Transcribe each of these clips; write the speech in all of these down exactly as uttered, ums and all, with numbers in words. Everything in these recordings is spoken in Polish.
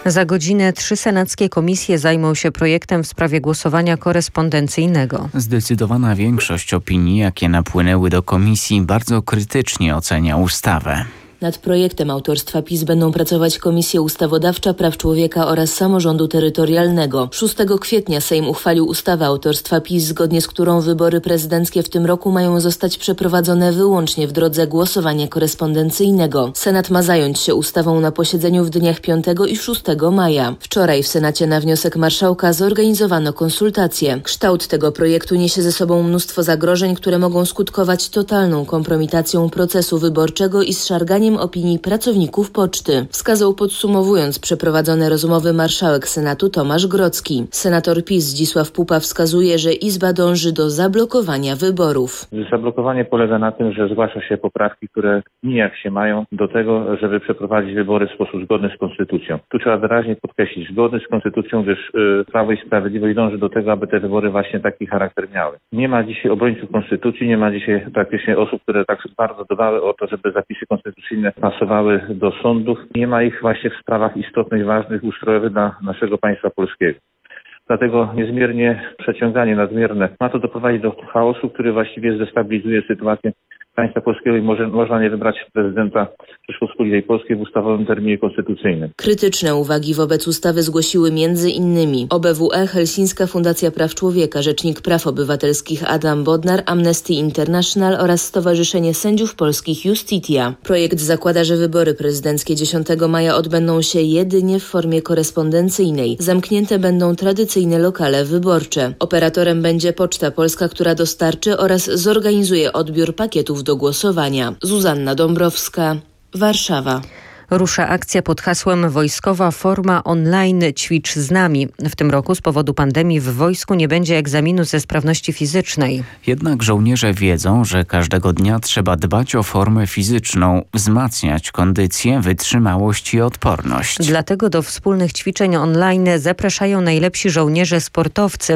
Za godzinę trzy senackie komisje zajmą się projektem w sprawie głosowania korespondencyjnego. Zdecydowana większość opinii, jakie napłynęły do komisji, bardzo krytycznie ocenia ustawę. Nad projektem autorstwa PiS będą pracować Komisja Ustawodawcza, Praw Człowieka oraz Samorządu Terytorialnego. szóstego kwietnia Sejm uchwalił ustawę autorstwa PiS, zgodnie z którą wybory prezydenckie w tym roku mają zostać przeprowadzone wyłącznie w drodze głosowania korespondencyjnego. Senat ma zająć się ustawą na posiedzeniu w dniach piątego i szóstego maja. Wczoraj w Senacie na wniosek marszałka zorganizowano konsultacje. Kształt tego projektu niesie ze sobą mnóstwo zagrożeń, które mogą skutkować totalną kompromitacją procesu wyborczego i zszarganiem opinii pracowników poczty. Wskazał, podsumowując przeprowadzone rozmowy, marszałek Senatu Tomasz Grodzki. Senator PiS Zdzisław Pupa wskazuje, że Izba dąży do zablokowania wyborów. Zablokowanie polega na tym, że zgłasza się poprawki, które nijak się mają do tego, żeby przeprowadzić wybory w sposób zgodny z konstytucją. Tu trzeba wyraźnie podkreślić, zgodny z konstytucją, gdyż yy, Prawo i Sprawiedliwość dąży do tego, aby te wybory właśnie taki charakter miały. Nie ma dzisiaj obrońców konstytucji, nie ma dzisiaj praktycznie osób, które tak bardzo dbały o to, żeby zapisy konstytucyjne pasowały do sądów. Nie ma ich właśnie w sprawach istotnych, ważnych, ustrojowych dla naszego państwa polskiego. Dlatego niezmiernie przeciąganie nadmierne ma to doprowadzić do chaosu, który właściwie zdestabilizuje sytuację państwa polskiego i może, można nie wybrać prezydenta Rzeczypospolitej Polskiej w ustawowym terminie konstytucyjnym. Krytyczne uwagi wobec ustawy zgłosiły między innymi O B W E, Helsińska Fundacja Praw Człowieka, Rzecznik Praw Obywatelskich Adam Bodnar, Amnesty International oraz Stowarzyszenie Sędziów Polskich Justitia. Projekt zakłada, że wybory prezydenckie dziesiątego maja odbędą się jedynie w formie korespondencyjnej. Zamknięte będą tradycyjne lokale wyborcze. Operatorem będzie Poczta Polska, która dostarczy oraz zorganizuje odbiór pakietów do głosowania. Zuzanna Dąbrowska, Warszawa. Rusza akcja pod hasłem Wojskowa forma online ćwicz z nami. W tym roku z powodu pandemii w wojsku nie będzie egzaminu ze sprawności fizycznej. Jednak żołnierze wiedzą, że każdego dnia trzeba dbać o formę fizyczną, wzmacniać kondycję, wytrzymałość i odporność. Dlatego do wspólnych ćwiczeń online zapraszają najlepsi żołnierze sportowcy.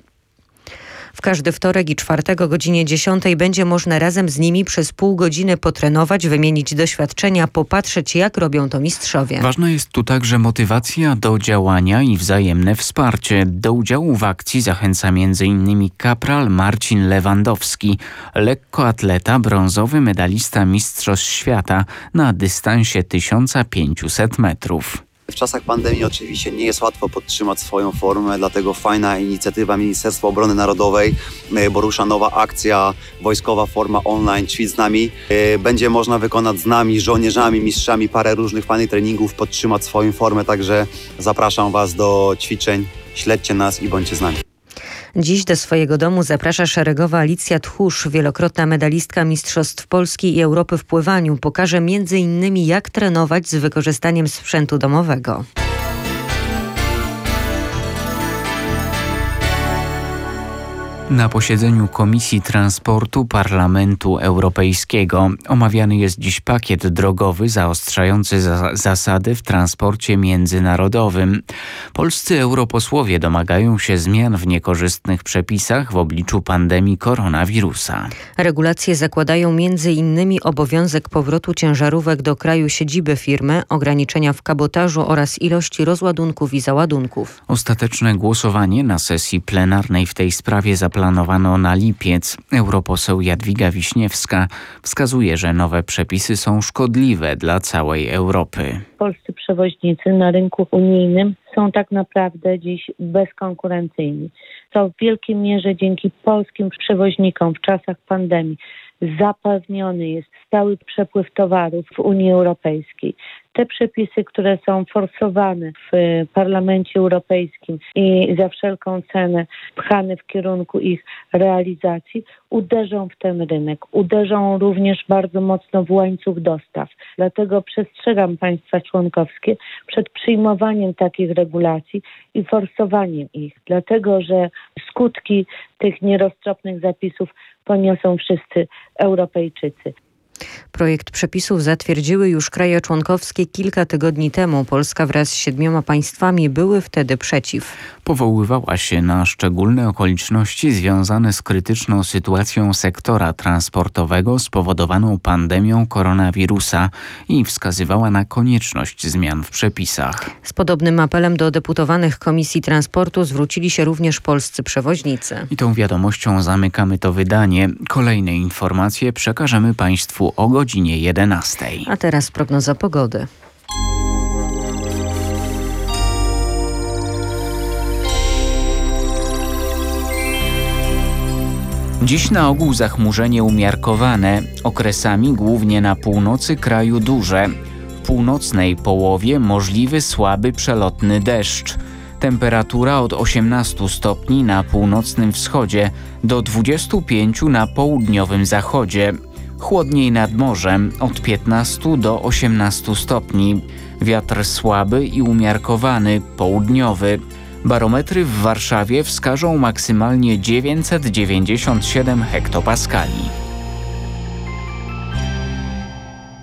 W każdy wtorek i czwartek o godzinie dziesiątej będzie można razem z nimi przez pół godziny potrenować, wymienić doświadczenia, popatrzeć, jak robią to mistrzowie. Ważna jest tu także motywacja do działania i wzajemne wsparcie. Do udziału w akcji zachęca między innymi kapral Marcin Lewandowski, lekkoatleta, brązowy medalista Mistrzostw Świata na dystansie tysiąc pięćset metrów. W czasach pandemii oczywiście nie jest łatwo podtrzymać swoją formę, dlatego fajna inicjatywa Ministerstwa Obrony Narodowej, bo rusza nowa akcja Wojskowa forma online ćwicz z nami. Będzie można wykonać z nami, żołnierzami, mistrzami parę różnych fajnych treningów, podtrzymać swoją formę, także zapraszam Was do ćwiczeń, śledźcie nas i bądźcie z nami. Dziś do swojego domu zaprasza szeregowa Alicja Tchórz, wielokrotna medalistka Mistrzostw Polski i Europy w pływaniu. Pokaże między innymi, jak trenować z wykorzystaniem sprzętu domowego. Na posiedzeniu Komisji Transportu Parlamentu Europejskiego omawiany jest dziś pakiet drogowy zaostrzający za- zasady w transporcie międzynarodowym. Polscy europosłowie domagają się zmian w niekorzystnych przepisach w obliczu pandemii koronawirusa. Regulacje zakładają między innymi obowiązek powrotu ciężarówek do kraju siedziby firmy, ograniczenia w kabotażu oraz ilości rozładunków i załadunków. Ostateczne głosowanie na sesji plenarnej w tej sprawie zaplanowano na lipiec. Europoseł Jadwiga Wiśniewska wskazuje, że nowe przepisy są szkodliwe dla całej Europy. Polscy przewoźnicy na rynku unijnym są tak naprawdę dziś bezkonkurencyjni. To w wielkiej mierze dzięki polskim przewoźnikom w czasach pandemii zapewniony jest stały przepływ towarów w Unii Europejskiej. Te przepisy, które są forsowane w Parlamencie Europejskim i za wszelką cenę pchane w kierunku ich realizacji, uderzą w ten rynek. Uderzą również bardzo mocno w łańcuch dostaw. Dlatego przestrzegam państwa członkowskie przed przyjmowaniem takich regulacji i forsowaniem ich. Dlatego, że skutki tych nieroztropnych zapisów poniosą wszyscy Europejczycy. Projekt przepisów zatwierdziły już kraje członkowskie kilka tygodni temu. Polska wraz z siedmioma państwami były wtedy przeciw. Powoływała się na szczególne okoliczności związane z krytyczną sytuacją sektora transportowego spowodowaną pandemią koronawirusa i wskazywała na konieczność zmian w przepisach. Z podobnym apelem do deputowanych Komisji Transportu zwrócili się również polscy przewoźnicy. I tą wiadomością zamykamy to wydanie. Kolejne informacje przekażemy Państwu o godzinie jedenastej. A teraz prognoza pogody. Dziś na ogół zachmurzenie umiarkowane, okresami głównie na północy kraju duże. W północnej połowie możliwy słaby przelotny deszcz. Temperatura od osiemnastu stopni na północnym wschodzie do dwudziestu pięciu na południowym zachodzie. Chłodniej nad morzem od piętnastu do osiemnastu stopni. Wiatr słaby i umiarkowany, południowy. Barometry w Warszawie wskażą maksymalnie dziewięćset dziewięćdziesiąt siedem hektopaskali.